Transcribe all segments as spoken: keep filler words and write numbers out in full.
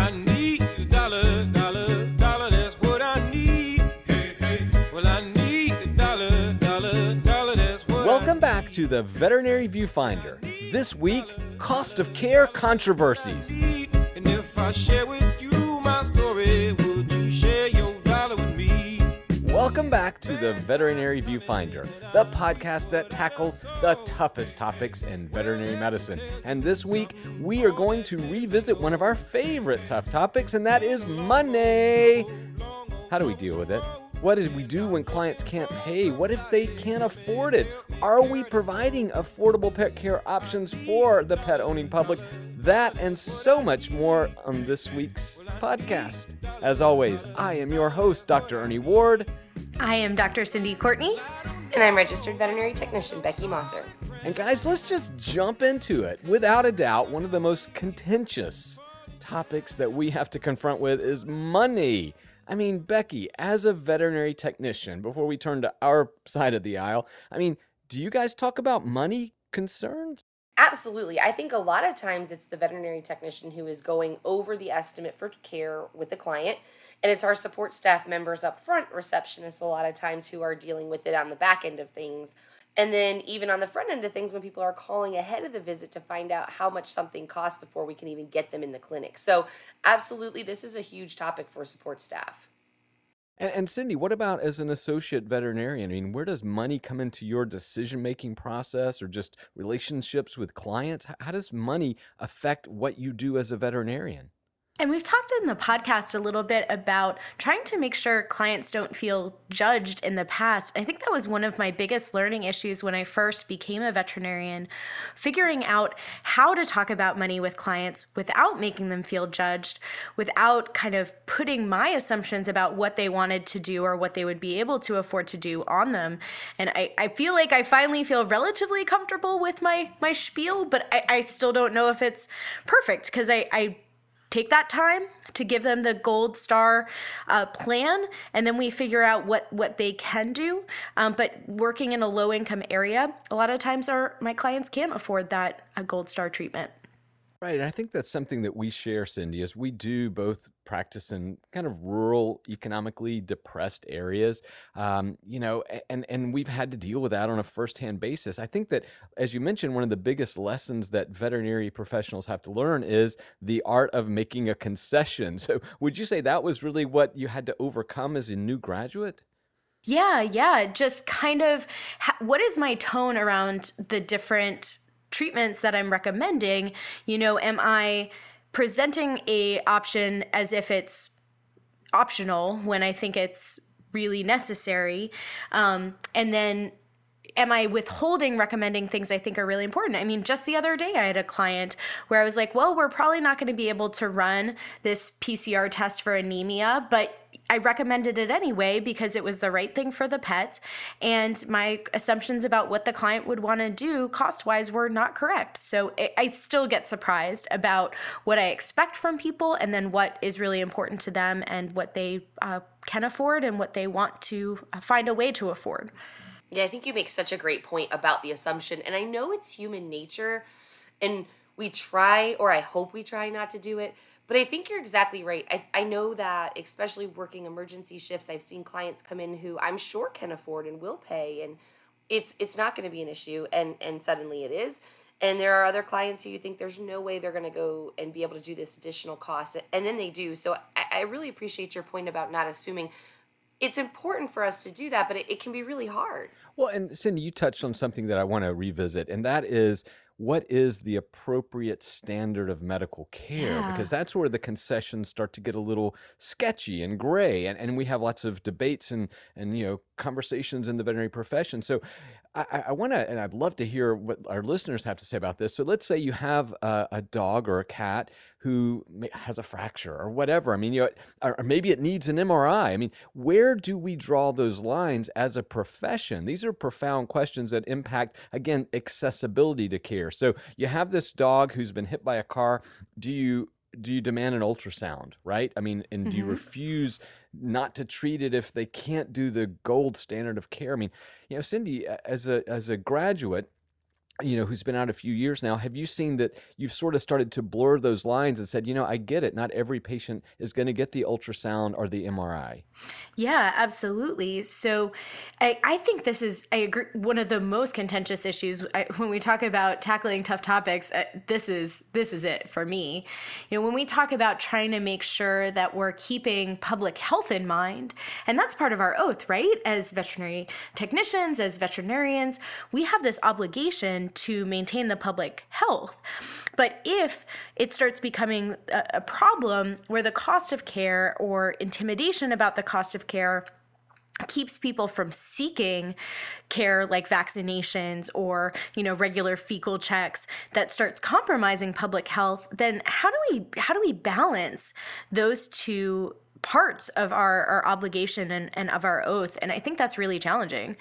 I need a dollar, dollar, dollar, that's what I need. Hey, hey, well, I need a dollar, dollar, dollar, that's what Welcome back to the Veterinary Viewfinder. This week, cost of care controversies. I need. And if I share with you my story, would you share your dollar with me? Welcome back to the Veterinary Viewfinder, the podcast that tackles the toughest topics in veterinary medicine. And this week, we are going to revisit one of our favorite tough topics, and that is money. How do we deal with it? What did we do when clients can't pay? What if they can't afford it? Are we providing affordable pet care options for the pet-owning public? That and so much more on this week's podcast. As always, I am your host, Doctor Ernie Ward. I am Doctor Cindy Courtney. And I'm registered veterinary technician Becky Mosser. And guys, let's just jump into it. Without a doubt, one of the most contentious topics that we have to confront with is money. I mean, Becky, as a veterinary technician, before we turn to our side of the aisle, I mean, do you guys talk about money concerns? Absolutely. I think a lot of times it's the veterinary technician who is going over the estimate for care with the client, and it's our support staff members up front, receptionists a lot of times, who are dealing with it on the back end of things. And then even on the front end of things, when people are calling ahead of the visit to find out how much something costs before we can even get them in the clinic. So absolutely, this is a huge topic for support staff. And, and Cindy, what about as an associate veterinarian? I mean, where does money come into your decision-making process or just relationships with clients? How, how does money affect what you do as a veterinarian? And we've talked in the podcast a little bit about trying to make sure clients don't feel judged in the past. I think that was one of my biggest learning issues when I first became a veterinarian, figuring out how to talk about money with clients without making them feel judged, without kind of putting my assumptions about what they wanted to do or what they would be able to afford to do on them. And I, I feel like I finally feel relatively comfortable with my, my spiel, but I, I still don't know if it's perfect because I, I take that time to give them the gold star uh, plan, and then we figure out what, what they can do. Um, but working in a low income area, a lot of times our my clients can't afford that uh, gold star treatment. Right, and I think that's something that we share, Cindy, is we do both practice in kind of rural, economically depressed areas, um, you know, and, and we've had to deal with that on a firsthand basis. I think that, as you mentioned, one of the biggest lessons that veterinary professionals have to learn is the art of making a concession. So would you say that was really what you had to overcome as a new graduate? Yeah, yeah, just kind of, ha- what is my tone around the different treatments that I'm recommending? You know, am I presenting a option as if it's optional when I think it's really necessary? Um, and then am I withholding recommending things I think are really important? I mean, just the other day I had a client where I was like, well, we're probably not going to be able to run this P C R test for anemia, but I recommended it anyway because it was the right thing for the pet, and my assumptions about what the client would want to do cost-wise were not correct. So it, I still get surprised about what I expect from people and then what is really important to them and what they uh, can afford and what they want to find a way to afford. Yeah, I think you make such a great point about the assumption. And I know it's human nature, and we try, or I hope we try not to do it, but I think you're exactly right. I, I know that, especially working emergency shifts, I've seen clients come in who I'm sure can afford and will pay, and it's it's not going to be an issue, and, and suddenly it is. And there are other clients who you think there's no way they're going to go and be able to do this additional cost, and then they do. So I, I really appreciate your point about not assuming. It's important for us to do that, but it, it can be really hard. Well, and Cindy, you touched on something that I want to revisit, and that is, what is the appropriate standard of medical care? Yeah. Because that's where the concessions start to get a little sketchy and gray, and, and we have lots of debates and, and you know conversations in the veterinary profession. So I, I want to, and I'd love to hear what our listeners have to say about this. So let's say you have a, a dog or a cat who may, has a fracture or whatever. I mean, you know, or, or maybe it needs an M R I. I mean, where do we draw those lines as a profession? These are profound questions that impact, again, accessibility to care. So you have this dog who's been hit by a car. Do you do you demand an ultrasound, right? I mean, and do you Mhm. refuse not to treat it if they can't do the gold standard of care? I mean, you know, Cindy, as a as a graduate, you know, who's been out a few years now, have you seen that you've sort of started to blur those lines and said, you know, I get it. Not every patient is going to get the ultrasound or the M R I. Yeah, absolutely. So I, I think this is, I agree, one of the most contentious issues I, when we talk about tackling tough topics. Uh, this is this is it for me. You know, when we talk about trying to make sure that we're keeping public health in mind, and that's part of our oath, right? As veterinary technicians, as veterinarians, we have this obligation to maintain the public health. But if it starts becoming a, a problem where the cost of care or intimidation about the cost of care keeps people from seeking care like vaccinations or, you know, regular fecal checks, that starts compromising public health, then how do we how do we balance those two parts of our, our obligation and, and of our oath? And I think that's really challenging.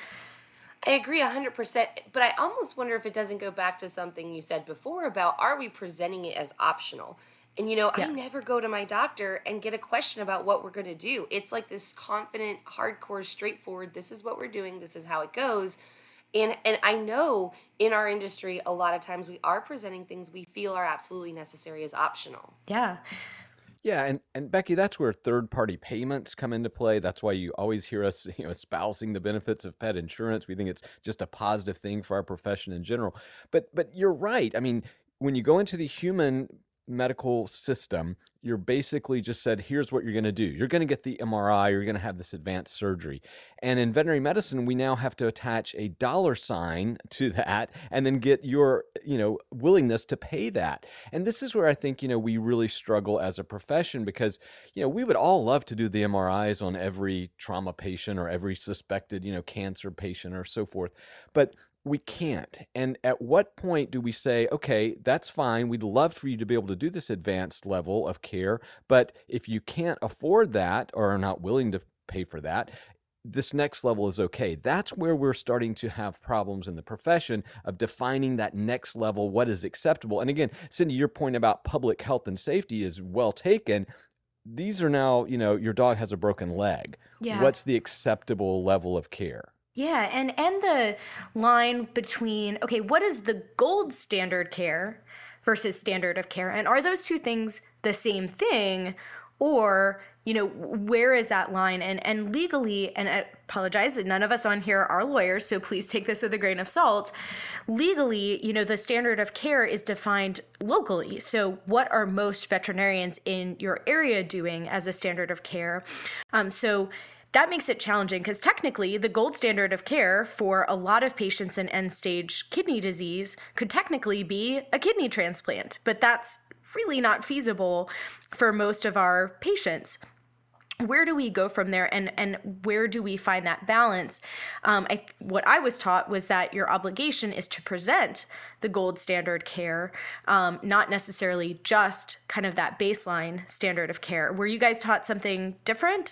I agree one hundred percent, but I almost wonder if it doesn't go back to something you said before about, are we presenting it as optional? And, you know, yeah. I never go to my doctor and get a question about what we're going to do. It's like this confident, hardcore, straightforward, this is what we're doing, this is how it goes. And and I know in our industry, a lot of times we are presenting things we feel are absolutely necessary as optional. Yeah. Yeah, and, and Becky, that's where third-party payments come into play. That's why you always hear us, you know, espousing the benefits of pet insurance. We think it's just a positive thing for our profession in general. But but you're right. I mean, when you go into the human medical system, you're basically just said, here's what you're going to do. You're going to get the M R I, you're going to have this advanced surgery. And in veterinary medicine, we now have to attach a dollar sign to that and then get your, you know, willingness to pay that. And this is where I think, you know, we really struggle as a profession because, you know, we would all love to do the M R Is on every trauma patient or every suspected, you know, cancer patient or so forth. But we can't. And at what point do we say, okay, that's fine. We'd love for you to be able to do this advanced level of care. But if you can't afford that or are not willing to pay for that, this next level is okay. That's where we're starting to have problems in the profession of defining that next level, what is acceptable. And again, Cindy, your point about public health and safety is well taken. These are now, you know, your dog has a broken leg. Yeah. What's the acceptable level of care? Yeah, and, and the line between, okay, what is the gold standard care versus standard of care? And are those two things the same thing? Or, you know, where is that line? And and legally, and I apologize, none of us on here are lawyers, so please take this with a grain of salt. Legally, you know, the standard of care is defined locally. So what are most veterinarians in your area doing as a standard of care? Um, so that makes it challenging because technically the gold standard of care for a lot of patients in end-stage kidney disease could technically be a kidney transplant, but that's really not feasible for most of our patients. Where do we go from there, and, and where do we find that balance? Um, I, what I was taught was that your obligation is to present the gold standard care, um, not necessarily just kind of that baseline standard of care. Were you guys taught something different?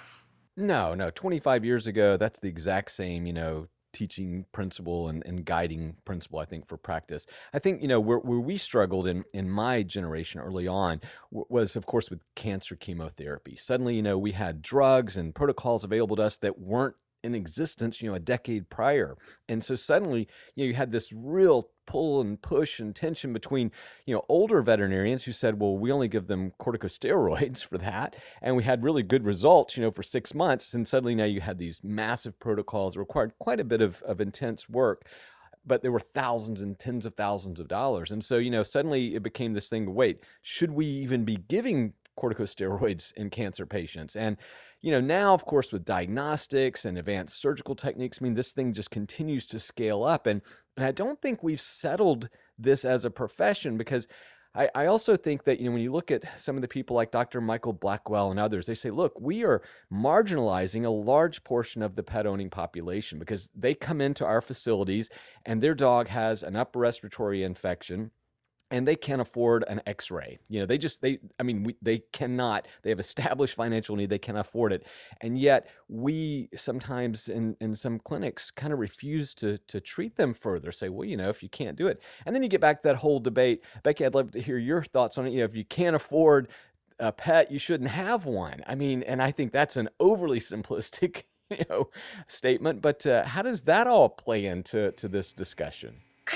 No, no. twenty-five years ago, that's the exact same, you know, teaching principle and, and guiding principle, I think, for practice. I think, you know, where, where we struggled in, in my generation early on w- was, of course, with cancer chemotherapy. Suddenly, you know, we had drugs and protocols available to us that weren't in existence, you know, a decade prior. And so suddenly, you know, you had this real pull and push and tension between, you know, older veterinarians who said, well, we only give them corticosteroids for that. And we had really good results, you know, for six months. And suddenly now you had these massive protocols that required quite a bit of, of intense work, but there were thousands and tens of thousands of dollars. And so, you know, suddenly it became this thing, wait, should we even be giving corticosteroids in cancer patients? And you know, now, of course, with diagnostics and advanced surgical techniques, I mean, this thing just continues to scale up. And, and I don't think we've settled this as a profession because I, I also think that, you know, when you look at some of the people like Doctor Michael Blackwell and others, they say, look, we are marginalizing a large portion of the pet owning population because they come into our facilities and their dog has an upper respiratory infection and they can't afford an x-ray. You know, they just, they, I mean, we, they cannot, they have established financial need, they can't afford it. And yet we sometimes in, in some clinics kind of refuse to, to treat them further, say, well, you know, if you can't do it. And then you get back to that whole debate. Becky, I'd love to hear your thoughts on it. You know, if you can't afford a pet, you shouldn't have one. I mean, and I think that's an overly simplistic, you know, statement, but uh, how does that all play into to this discussion? I, I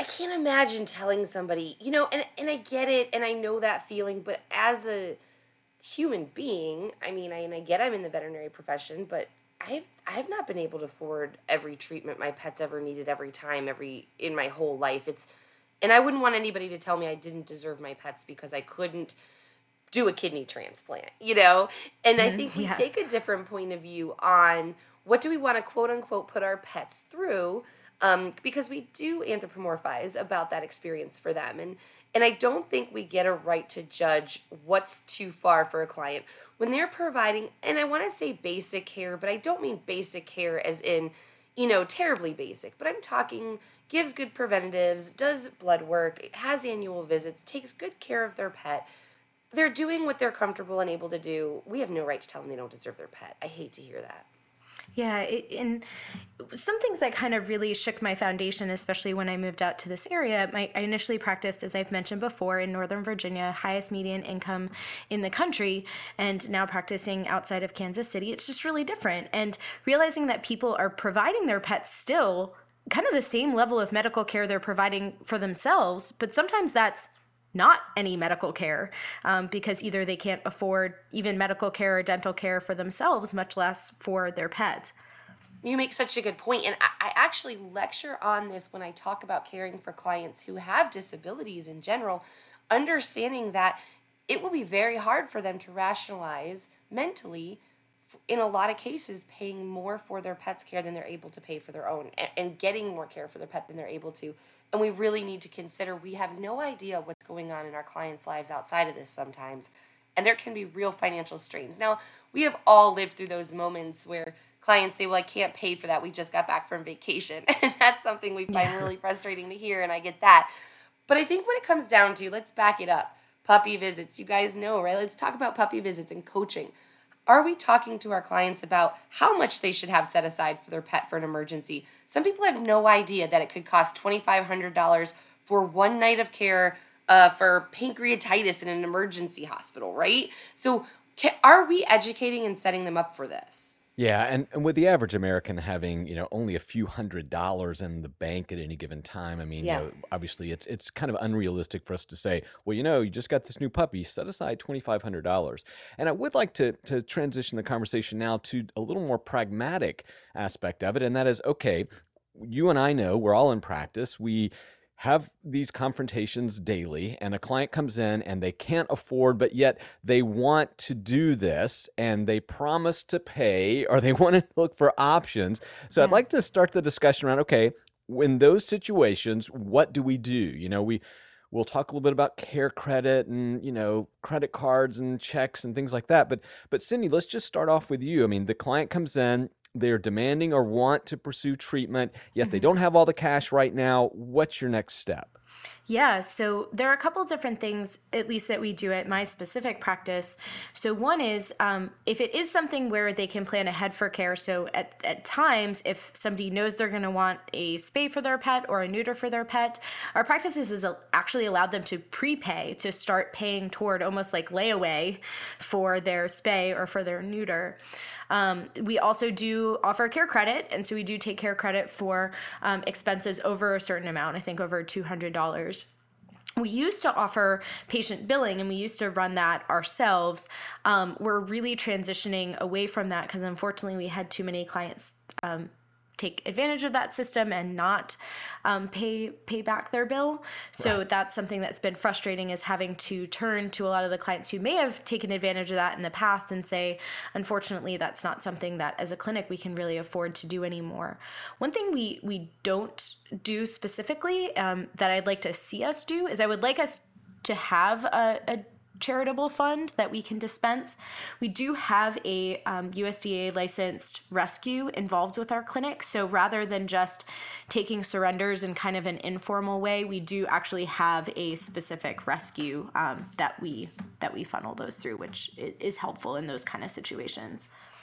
can't imagine telling somebody, you know, and, and I get it, and I know that feeling, but as a human being, I mean, I, and I get I'm in the veterinary profession, but I've, I've not been able to afford every treatment my pet's ever needed every time, every, in my whole life. It's, and I wouldn't want anybody to tell me I didn't deserve my pets because I couldn't do a kidney transplant, you know? And I think we yeah. take a different point of view on what do we want to quote unquote put our pets through, um, because we do anthropomorphize about that experience for them. And, and I don't think we get a right to judge what's too far for a client when they're providing, and I want to say basic care, but I don't mean basic care as in, you know, terribly basic, but I'm talking gives good preventatives, does blood work, has annual visits, takes good care of their pet. They're doing what they're comfortable and able to do. We have no right to tell them they don't deserve their pet. I hate to hear that. Yeah, it, and some things that kind of really shook my foundation, especially when I moved out to this area. My, I initially practiced, as I've mentioned before, in Northern Virginia, highest median income in the country, and now practicing outside of Kansas City. It's just really different. And realizing that people are providing their pets still kind of the same level of medical care they're providing for themselves, but sometimes that's not any medical care um, because either they can't afford even medical care or dental care for themselves, much less for their pets. You make such a good point, and I, I actually lecture on this when I talk about caring for clients who have disabilities in general, understanding that it will be very hard for them to rationalize mentally, in a lot of cases, paying more for their pet's care than they're able to pay for their own, and, and getting more care for their pet than they're able to. And we really need to consider we have no idea what's going on in our clients' lives outside of this sometimes. And there can be real financial strains. Now, we have all lived through those moments where clients say, well, I can't pay for that. We just got back from vacation. And that's something we find Yeah. really frustrating to hear, and I get that. But I think when it comes down to, let's back it up, puppy visits. You guys know, right? Let's talk about puppy visits and coaching. Are we talking to our clients about how much they should have set aside for their pet for an emergency? Some people have no idea that it could cost twenty-five hundred dollars for one night of care uh, for pancreatitis in an emergency hospital, right? So can, are we educating and setting them up for this? Yeah, and, and with the average American having, you know, only a few hundred dollars in the bank at any given time, I mean, Yeah. you know, obviously it's it's kind of unrealistic for us to say, well, you know, you just got this new puppy, set aside twenty-five hundred dollars. And I would like to to transition the conversation now to a little more pragmatic aspect of it, and that is, okay, you and I know we're all in practice. We have these confrontations daily, and a client comes in and they can't afford, but yet they want to do this and they promise to pay, or they want to look for options. So I'd Yeah. like to start the discussion around, okay, in those situations, what do we do? You know, we we'll talk a little bit about care credit and, you know, credit cards and checks and things like that. But but Cindy, let's just start off with you. I mean, the client comes in, they're demanding or want to pursue treatment, yet they don't have all the cash right now. What's your next step? Yeah, so there are a couple different things, at least that we do at my specific practice. So one is um, if it is something where they can plan ahead for care. So at, at times, if somebody knows they're going to want a spay for their pet or a neuter for their pet, our practices has actually allowed them to prepay, to start paying toward almost like layaway for their spay or for their neuter. Um, we also do offer care credit, and so we do take care credit for um, expenses over a certain amount, I think over two hundred dollars. We used to offer patient billing, and we used to run that ourselves. Um, we're really transitioning away from that because unfortunately we had too many clients um, take advantage of that system and not um, pay pay back their bill. So Right. that's something that's been frustrating, is having to turn to a lot of the clients who may have taken advantage of that in the past and say, unfortunately, that's not something that as a clinic we can really afford to do anymore. One thing we, we don't do specifically um, that I'd like to see us do is I would like us to have a, a charitable fund that we can dispense. We do have a um, U S D A licensed rescue involved with our clinic. So rather than just taking surrenders in kind of an informal way, we do actually have a specific rescue um, that we that we funnel those through, which is helpful in those kind of situations.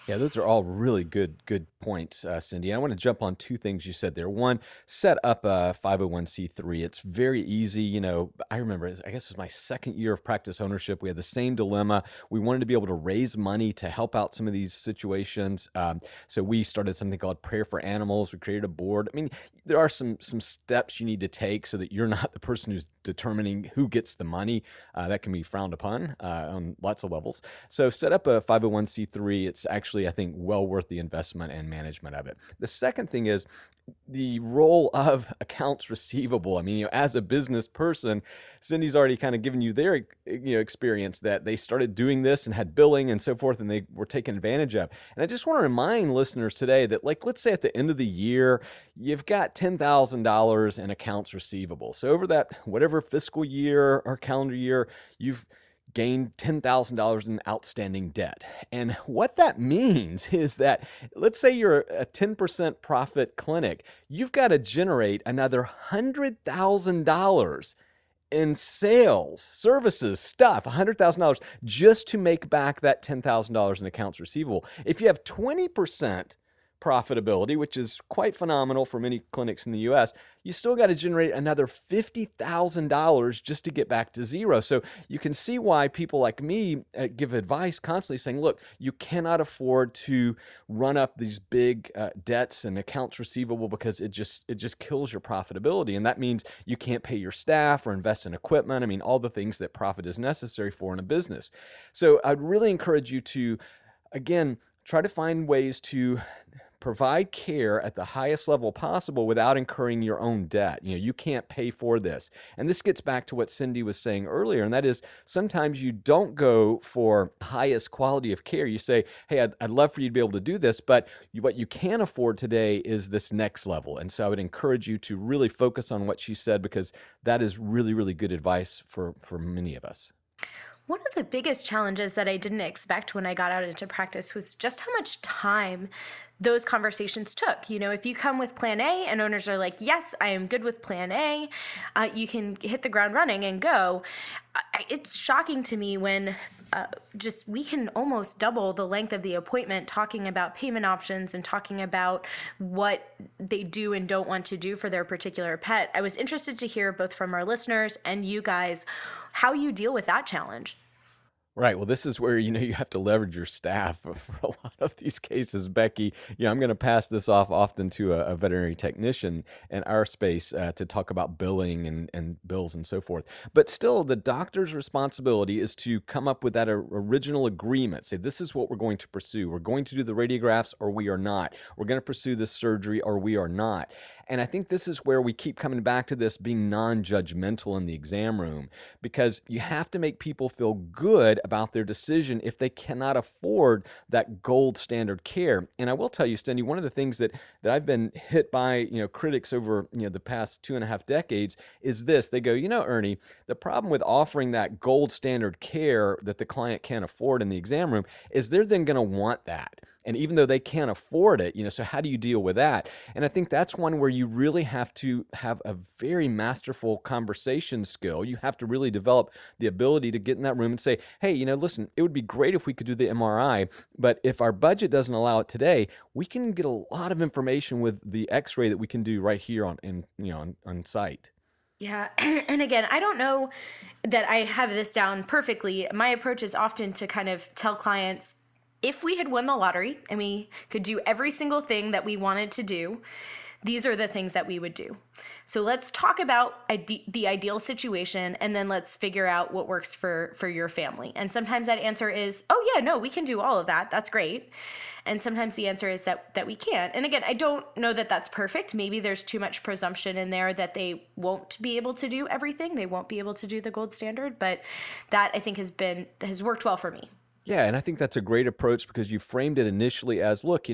Yeah, those are all really good good points, uh, Cindy. I want to jump on two things you said there. One, set up a five oh one c three. It's very easy. You know, I remember, I guess it was my second year of practice ownership. We had the same dilemma. We wanted to be able to raise money to help out some of these situations. Um, so we started something called Prayer for Animals. We created a board. I mean, there are some some steps you need to take so that you're not the person who's determining who gets the money. Uh, that can be frowned upon uh, on lots of levels. So set up a five oh one c three. It's actually, I think, well worth the investment and management of it. The second thing is the role of accounts receivable. I mean, you know, as a business person, Cindy's already kind of given you their, you know, experience that they started doing this and had billing and so forth, and they were taken advantage of. And I just want to remind listeners today that, like, let's say at the end of the year, you've got ten thousand dollars in accounts receivable. So over that, whatever fiscal year or calendar year, you've gained ten thousand dollars in outstanding debt. And what that means is that, let's say you're a ten percent profit clinic, you've got to generate another one hundred thousand dollars in sales, services, stuff, one hundred thousand dollars just to make back that ten thousand dollars in accounts receivable. If you have twenty percent profitability, which is quite phenomenal for many clinics in the U S, you still got to generate another fifty thousand dollars just to get back to zero. So you can see why people like me uh, give advice constantly saying, look, you cannot afford to run up these big uh, debts and accounts receivable because it just it just kills your profitability. And that means you can't pay your staff or invest in equipment. I mean, all the things that profit is necessary for in a business. So I'd really encourage you to, again, try to find ways to provide care at the highest level possible without incurring your own debt. You know, you can't pay for this. And this gets back to what Cindy was saying earlier, and that is sometimes you don't go for highest quality of care. You say, hey, I'd, I'd love for you to be able to do this, but you, what you can afford today is this next level. And so I would encourage you to really focus on what she said, because that is really, really good advice for, for many of us. One of the biggest challenges that I didn't expect when I got out into practice was just how much time those conversations took. You know, if you come with plan A and owners are like, yes, I am good with plan A, uh, you can hit the ground running and go. I, it's shocking to me when uh, just we can almost double the length of the appointment talking about payment options and talking about what they do and don't want to do for their particular pet. I was interested to hear both from our listeners and you guys how you deal with that challenge. Right. Well, this is where, you know, you have to leverage your staff for a lot of these cases, Becky. You know, I'm going to pass this off often to a, a veterinary technician in our space uh, to talk about billing and, and bills and so forth. But still, the doctor's responsibility is to come up with that uh, original agreement. Say, this is what we're going to pursue. We're going to do the radiographs or we are not. We're going to pursue this surgery or we are not. And I think this is where we keep coming back to this being non-judgmental in the exam room, because you have to make people feel good about their decision if they cannot afford that gold standard care. And I will tell you, Cindy, one of the things that, that I've been hit by, you know, critics over, you know, the past two and a half decades is this. They go, you know, Ernie, the problem with offering that gold standard care that the client can't afford in the exam room is they're then going to want that. And even though they can't afford it, you know, so how do you deal with that? And I think that's one where you really have to have a very masterful conversation skill. You have to really develop the ability to get in that room and say, hey, you know, listen, it would be great if we could do the M R I, but if our budget doesn't allow it today, we can get a lot of information with the X-ray that we can do right here on, in, you know, on, on site. Yeah. And again, I don't know that I have this down perfectly. My approach is often to kind of tell clients, if we had won the lottery and we could do every single thing that we wanted to do, these are the things that we would do. So let's talk about ide- the ideal situation, and then let's figure out what works for, for your family. And sometimes that answer is, oh yeah, no, we can do all of that. That's great. And sometimes the answer is that that we can't. And again, I don't know that that's perfect. Maybe there's too much presumption in there that they won't be able to do everything. They won't be able to do the gold standard, but that I think has been has worked well for me. Yeah, and I think that's a great approach because you framed it initially as, look, you know,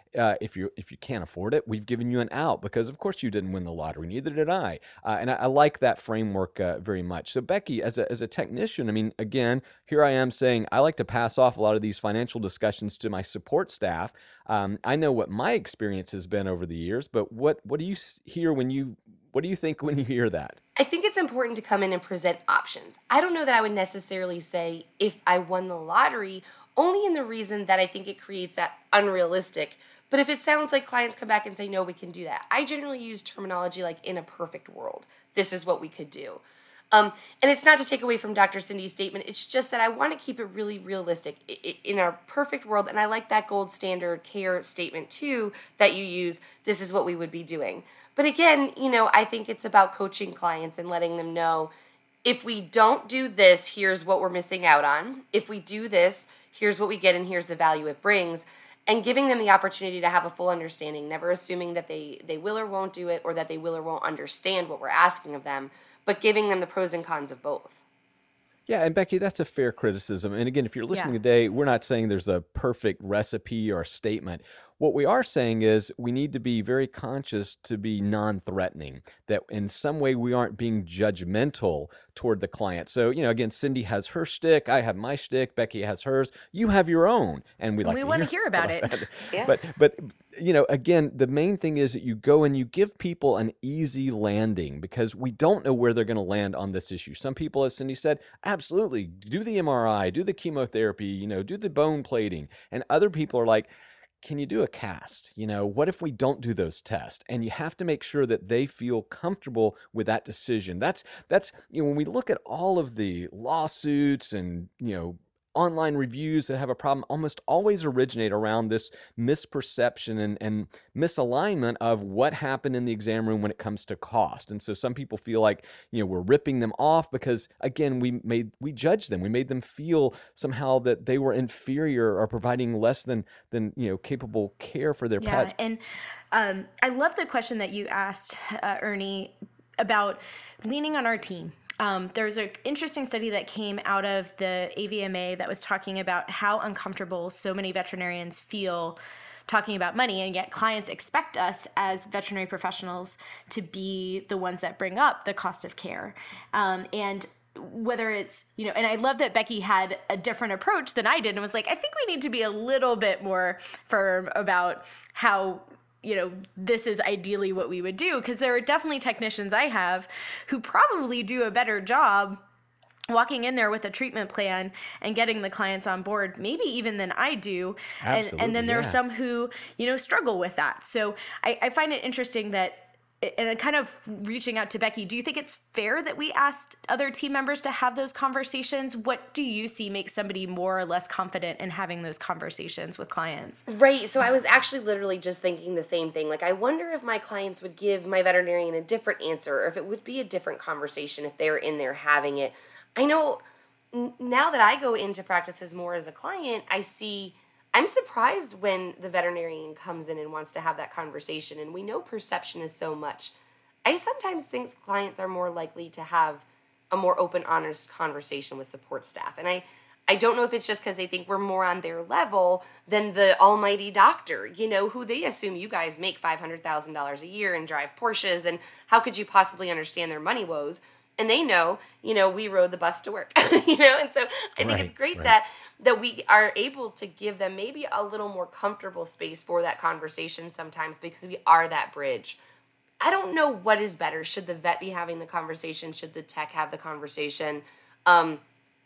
Uh, if you if you can't afford it, we've given you an out because, of course, you didn't win the lottery. Neither did I. Uh, and I, I like that framework uh, very much. So, Becky, as a as a technician, I mean, again, here I am saying I like to pass off a lot of these financial discussions to my support staff. Um, I know what my experience has been over the years, but what what do you s- hear when you what do you think when you hear that? I think it's important to come in and present options. I don't know that I would necessarily say if I won the lottery, only in the reason that I think it creates that unrealistic. But if it sounds like clients come back and say, no, we can do that, I generally use terminology like in a perfect world, this is what we could do. Um, and it's not to take away from Doctor Cindy's statement. It's just that I want to keep it really realistic I- I- in our perfect world. And I like that gold standard care statement too that you use. This is what we would be doing. But again, you know, I think it's about coaching clients and letting them know if we don't do this, here's what we're missing out on. If we do this, here's what we get and here's the value it brings. And giving them the opportunity to have a full understanding, never assuming that they, they will or won't do it or that they will or won't understand what we're asking of them, but giving them the pros and cons of both. Yeah, and Becky, that's a fair criticism. And again, if you're listening Yeah. today, we're not saying there's a perfect recipe or statement. What we are saying is we need to be very conscious to be non-threatening, that in some way we aren't being judgmental toward the client. So, you know, again, Cindy has her shtick, I have my shtick, Becky has hers, you have your own, and we'd like We to want hear to hear about it. that. Yeah. But, but you know, again, the main thing is that you go and you give people an easy landing because we don't know where they're going to land on this issue. Some people, as Cindy said, absolutely do the M R I, do the chemotherapy, you know, do the bone plating. And other people are like, can you do a cast? You know, what if we don't do those tests? And you have to make sure that they feel comfortable with that decision. That's, that's, you know, when we look at all of the lawsuits and, you know, online reviews that have a problem almost always originate around this misperception and, and misalignment of what happened in the exam room when it comes to cost. And so some people feel like, you know, we're ripping them off because, again, we made we judged them. We made them feel somehow that they were inferior or providing less than than you know capable care for their Yeah, pets. and um, I love the question that you asked, uh, Ernie, about leaning on our team. Um, there was an interesting study that came out of the A V M A that was talking about how uncomfortable so many veterinarians feel talking about money, and yet clients expect us as veterinary professionals to be the ones that bring up the cost of care. Um, and whether it's, you know, and I love that Becky had a different approach than I did and was like, I think we need to be a little bit more firm about how, you know, this is ideally what we would do. Because there are definitely technicians I have who probably do a better job walking in there with a treatment plan and getting the clients on board, maybe even than I do. And, Absolutely, and then there yeah. are some who, you know, struggle with that. So I, I find it interesting that, and kind of reaching out to Becky, do you think it's fair that we asked other team members to have those conversations? What do you see makes somebody more or less confident in having those conversations with clients? Right. So I was actually literally just thinking the same thing. Like, I wonder if my clients would give my veterinarian a different answer, or if it would be a different conversation if they were in there having it. I know n- now that I go into practices more as a client, I see, I'm surprised when the veterinarian comes in and wants to have that conversation. And we know perception is so much. I sometimes think clients are more likely to have a more open, honest conversation with support staff. And I, I don't know if it's just because they think we're more on their level than the almighty doctor, you know, who they assume you guys make five hundred thousand dollars a year and drive Porsches, and how could you possibly understand their money woes? And they know, you know, we rode the bus to work, you know? And so I think Right, it's great right. that that we are able to give them maybe a little more comfortable space for that conversation sometimes, because we are that bridge. I don't know what is better. Should the vet be having the conversation? Should the tech have the conversation? Um,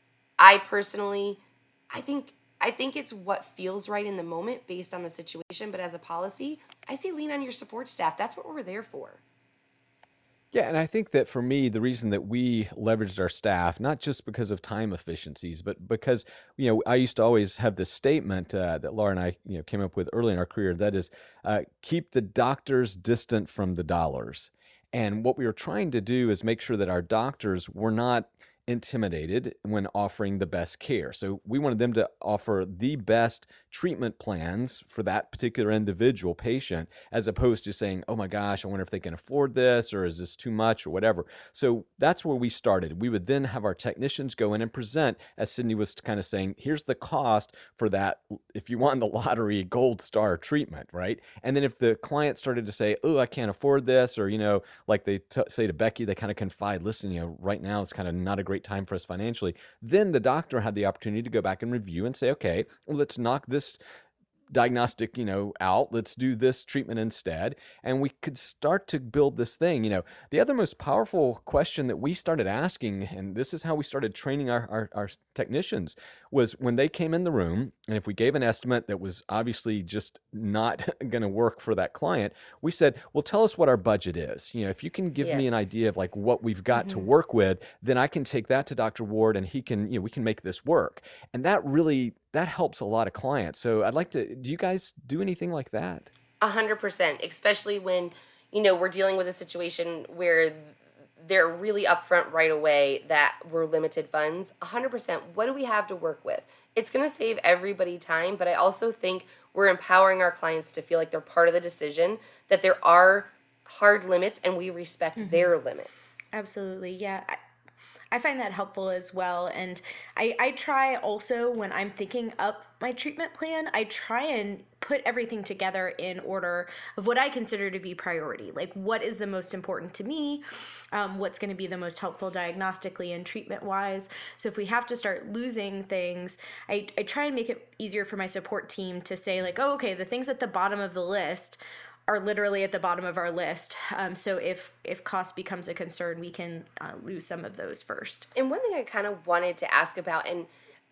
I personally, I think I think it's what feels right in the moment based on the situation. But as a policy, I say lean on your support staff. That's what we're there for. Yeah, and I think that for me, the reason that we leveraged our staff, not just because of time efficiencies, but because, you know, I used to always have this statement uh, that Laura and I, you know, came up with early in our career, that is, uh, keep the doctors distant from the dollars. And what we were trying to do is make sure that our doctors were not intimidated when offering the best care. So we wanted them to offer the best treatment plans for that particular individual patient, as opposed to saying, oh my gosh, I wonder if they can afford this, or is this too much, or whatever. So that's where we started. We would then have our technicians go in and present, as Sydney was kind of saying, here's the cost for that, if you won the lottery, gold star treatment, right? And then if the client started to say, oh, I can't afford this, or, you know, like they t- say to Becky, they kind of confide, listen, you know, right now it's kind of not a great time for us financially. Then the doctor had the opportunity to go back and review and say, okay, well, let's knock this diagnostic, you know, out. Let's do this treatment instead. And we could start to build this thing. You know, the other most powerful question that we started asking, and this is how we started training our, our, our technicians, was when they came in the room, and if we gave an estimate that was obviously just not going to work for that client, we said, well, tell us what our budget is. You know, if you can give me an Yes. idea of like what we've got to work with, then I can take that to Doctor Ward and he can, you know, we can make this work. And that really, that helps a lot of clients. So I'd like to, do you guys do anything like that? A hundred percent, especially when, you know, we're dealing with a situation where they're really upfront right away that we're limited funds. A hundred percent. What do we have to work with? It's going to save everybody time, but I also think we're empowering our clients to feel like they're part of the decision, that there are hard limits and we respect their limits. Absolutely. Yeah. I, I find that helpful as well. And I, I try also when I'm thinking up my treatment plan, I try and put everything together in order of what I consider to be priority. Like what is the most important to me? Um, what's going to be the most helpful diagnostically and treatment wise? So if we have to start losing things, I, I try and make it easier for my support team to say like, oh, okay, the things at the bottom of the list are literally at the bottom of our list. Um, so if if cost becomes a concern, we can uh, lose some of those first. And one thing I kind of wanted to ask about, and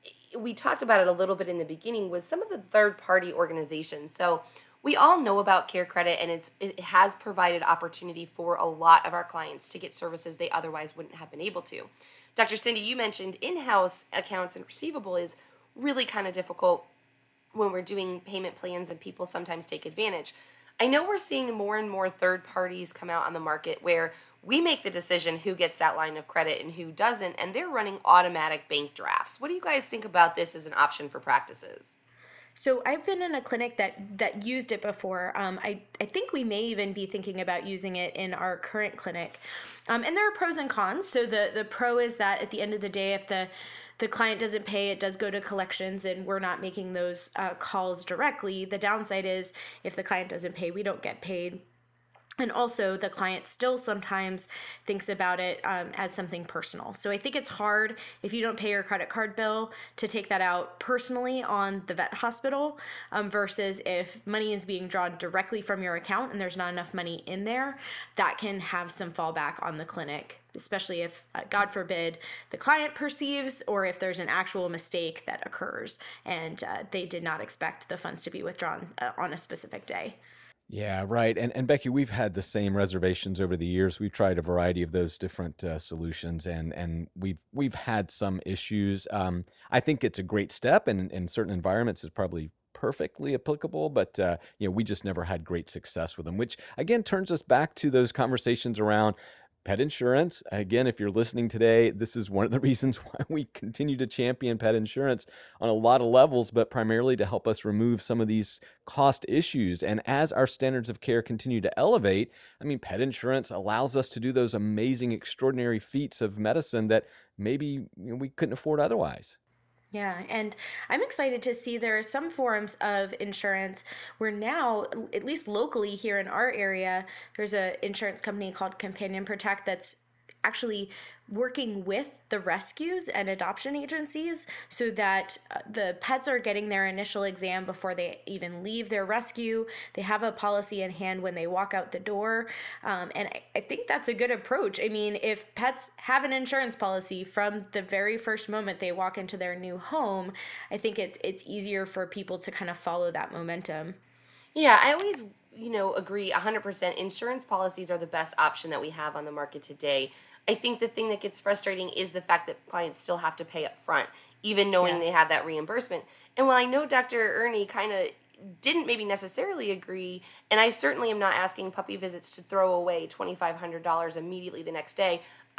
we talked about it a little bit in the beginning, was some of the third-party organizations. So we all know about Care Credit, and it's it has provided opportunity for a lot of our clients to get services they otherwise wouldn't have been able to. Doctor Cindy, you mentioned in-house accounts and receivable is really kind of difficult when we're doing payment plans, and people sometimes take advantage. I know we're seeing more and more third parties come out on the market where we make the decision who gets that line of credit and who doesn't, and they're running automatic bank drafts. What do you guys think about this as an option for practices? So I've been in a clinic that that used it before. Um, I, I think we may even be thinking about using it in our current clinic. Um, and there are pros and cons. So the, the pro is that at the end of the day, if the the client doesn't pay, it does go to collections and we're not making those uh, calls directly. The downside is if the client doesn't pay, we don't get paid. And also, the client still sometimes thinks about it um, as something personal. So I think it's hard if you don't pay your credit card bill to take that out personally on the vet hospital um, versus if money is being drawn directly from your account and there's not enough money in there, that can have some fallback on the clinic, especially if, uh, God forbid, the client perceives or if there's an actual mistake that occurs and uh, they did not expect the funds to be withdrawn uh, on a specific day. Yeah, right. And and Becky, we've had the same reservations over the years. We've tried a variety of those different uh, solutions, and and we've we've had some issues. Um, I think it's a great step, and in certain environments, is probably perfectly applicable. But uh, you know, we just never had great success with them, which again turns us back to those conversations around pet insurance. Again, if you're listening today, this is one of the reasons why we continue to champion pet insurance on a lot of levels, but primarily to help us remove some of these cost issues. And as our standards of care continue to elevate, I mean, pet insurance allows us to do those amazing, extraordinary feats of medicine that maybe you know, we couldn't afford otherwise. Yeah, and I'm excited to see there are some forms of insurance where now, at least locally here in our area, there's an insurance company called Companion Protect that's actually working with the rescues and adoption agencies so that uh, the pets are getting their initial exam before they even leave their rescue. They have a policy in hand when they walk out the door. Um, and I, I think that's a good approach. I mean, if pets have an insurance policy from the very first moment they walk into their new home, I think it's it's easier for people to kind of follow that momentum. Yeah, I always, you know, agree one hundred percent. Insurance policies are the best option that we have on the market today. I think the thing that gets frustrating is the fact that clients still have to pay up front, even knowing Yeah. they have that reimbursement. And while I know Doctor Ernie kind of didn't maybe necessarily agree, and I certainly am not asking puppy visits to throw away twenty-five hundred dollars immediately the next day,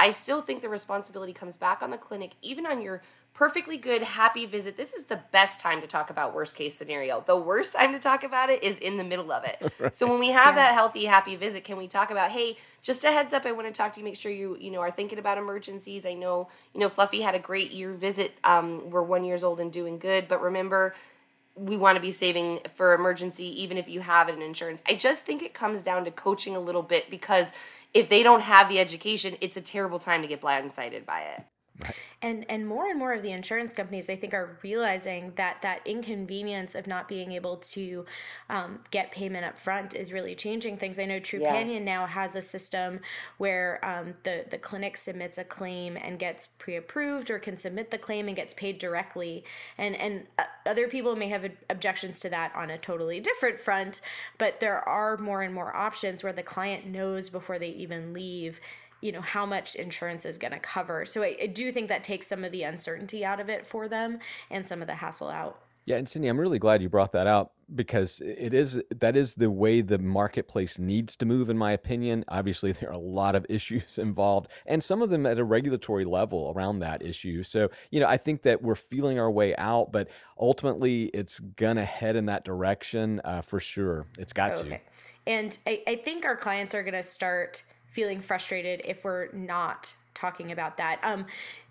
I still think the responsibility comes back on the clinic, even on your perfectly good, happy visit. This is the best time to talk about worst case scenario. The worst time to talk about it is in the middle of it. Right. So when we have yeah. that healthy, happy visit, can we talk about, hey, just a heads up, I want to talk to you, make sure you, you know, are thinking about emergencies. I know, you know, Fluffy had a great year visit. Um, we're one years old and doing good, but remember, we want to be saving for emergency, even if you have an insurance. I just think it comes down to coaching a little bit, because if they don't have the education, it's a terrible time to get blindsided by it. Right. And and more and more of the insurance companies, I think, are realizing that that inconvenience of not being able to um, get payment up front is really changing things. I know Trupanion yeah. now has a system where um, the, the clinic submits a claim and gets pre-approved, or can submit the claim and gets paid directly. And, and uh, other people may have objections to that on a totally different front, but there are more and more options where the client knows before they even leave, you know, how much insurance is going to cover. So I, I do think that takes some of the uncertainty out of it for them and some of the hassle out. Yeah, and Cindy, I'm really glad you brought that out, because it is that is the way the marketplace needs to move, in my opinion. Obviously, there are a lot of issues involved, and some of them at a regulatory level around that issue. So, you know, I think that we're feeling our way out, but ultimately, it's gonna head in that direction uh, for sure. It's got okay. to. And I, I think our clients are gonna start feeling frustrated if we're not talking about that. Um,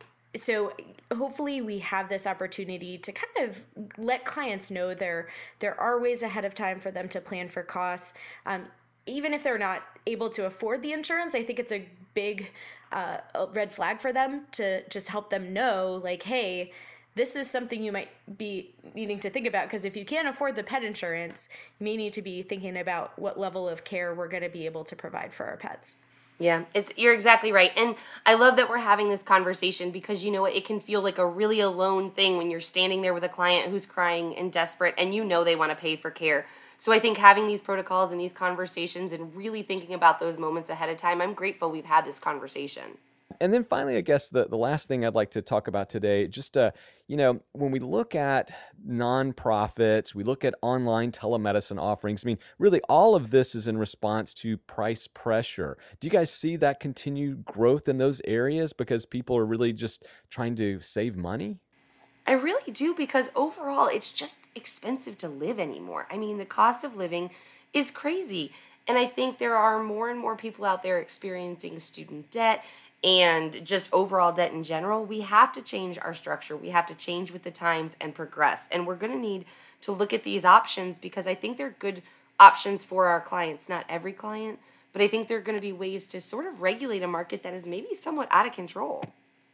so hopefully we have this opportunity to kind of let clients know there there are ways ahead of time for them to plan for costs. Um, even if they're not able to afford the insurance, I think it's a big uh, red flag for them to just help them know, like, hey, this is something you might be needing to think about, because if you can't afford the pet insurance, you may need to be thinking about what level of care we're going to be able to provide for our pets. Yeah, it's you're exactly right. And I love that we're having this conversation, because you know what, it can feel like a really alone thing when you're standing there with a client who's crying and desperate, and you know they want to pay for care. So I think having these protocols and these conversations and really thinking about those moments ahead of time, I'm grateful we've had this conversation. And then finally, I guess the, the last thing I'd like to talk about today, just, uh, you know, when we look at nonprofits, we look at online telemedicine offerings. I mean, really, all of this is in response to price pressure. Do you guys see that continued growth in those areas because people are really just trying to save money? I really do, because overall, it's just expensive to live anymore. I mean, the cost of living is crazy. And I think there are more and more people out there experiencing student debt and just overall debt in general. We have to change our structure. We have to change with the times and progress. And we're going to need to look at these options, because I think they're good options for our clients. Not every client, but I think there are going to be ways to sort of regulate a market that is maybe somewhat out of control.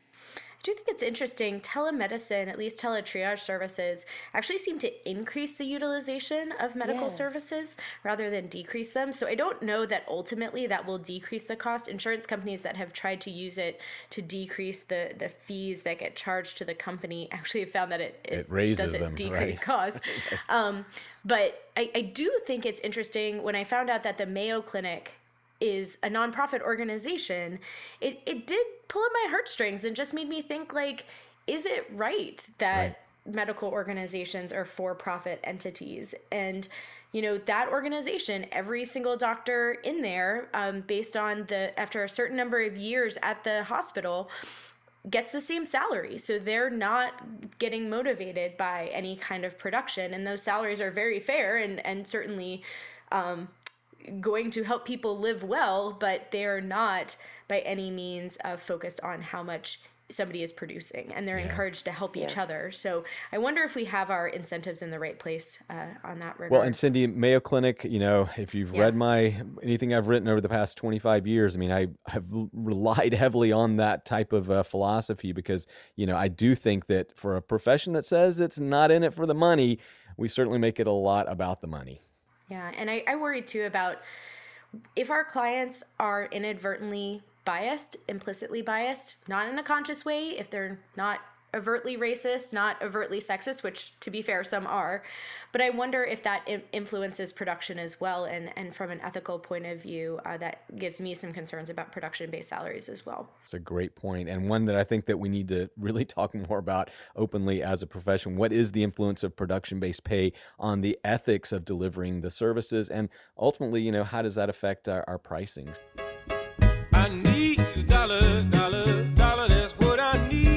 I do think it's interesting. Telemedicine, at least teletriage services, actually seem to increase the utilization of medical yes. services rather than decrease them. So I don't know that ultimately that will decrease the cost. Insurance companies that have tried to use it to decrease the, the fees that get charged to the company actually have found that it, it, it raises doesn't them, decrease right. costs. um, but I, I do think it's interesting when I found out that the Mayo Clinic is a nonprofit organization, it, it did pull at my heartstrings and just made me think, like, is it right that right. medical organizations are for-profit entities? And, you know, that organization, every single doctor in there, um, based on the, after a certain number of years at the hospital, gets the same salary. So they're not getting motivated by any kind of production. And those salaries are very fair and, and certainly, um, going to help people live well, but they're not by any means uh, focused on how much somebody is producing, and they're yeah. encouraged to help each yeah. other. So I wonder if we have our incentives in the right place uh, on that regard. Well, and Cindy, Mayo Clinic, you know, if you've yeah. read my anything I've written over the past twenty-five years, I mean, I have relied heavily on that type of uh, philosophy, because, you know, I do think that for a profession that says it's not in it for the money, we certainly make it a lot about the money. Yeah, and I, I worry too about if our clients are inadvertently biased, implicitly biased, not in a conscious way, if they're not overtly racist, not overtly sexist, which to be fair, some are, but I wonder if that I- influences production as well. And, and from an ethical point of view, uh, that gives me some concerns about production-based salaries as well. That's a great point, and one that I think that we need to really talk more about openly as a profession. What is the influence of production-based pay on the ethics of delivering the services? And ultimately, you know, how does that affect our, our pricing? I need a dollar, dollar.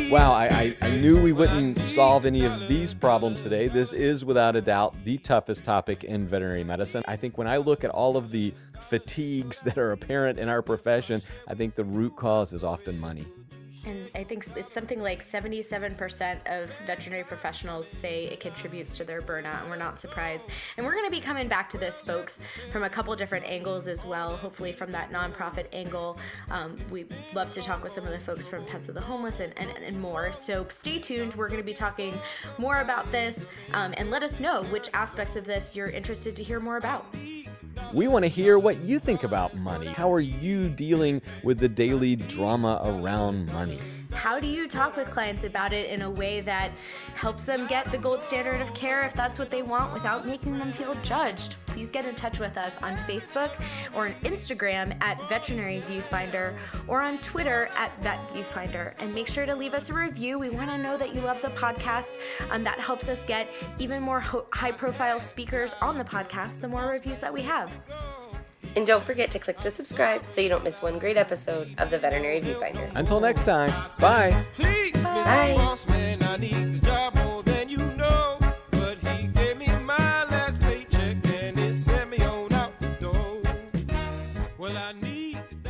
Wow, I, I, I knew we wouldn't solve any of these problems today. This is, without a doubt, the toughest topic in veterinary medicine. I think when I look at all of the fatigues that are apparent in our profession, I think the root cause is often money. And I think it's something like seventy-seven percent of veterinary professionals say it contributes to their burnout, and we're not surprised. And we're going to be coming back to this, folks, from a couple different angles as well, hopefully from that nonprofit angle. Um, we'd love to talk with some of the folks from Pets of the Homeless and, and, and more. So stay tuned. We're going to be talking more about this, um, and let us know which aspects of this you're interested to hear more about. We want to hear what you think about money. How are you dealing with the daily drama around money? How do you talk with clients about it in a way that helps them get the gold standard of care if that's what they want without making them feel judged? Please get in touch with us on Facebook or on Instagram at Veterinary Viewfinder or on Twitter at Vet Viewfinder. And make sure to leave us a review. We want to know that you love the podcast. Um, that helps us get even more ho- high-profile speakers on the podcast the more reviews that we have. And don't forget to click to subscribe so you don't miss one great episode of the Veterinary Viewfinder. Until next time, bye. Please, Mister Bye. Boss Man, I need this job more than you know. But he gave me my last paycheck and he sent me on out the door. Well, I need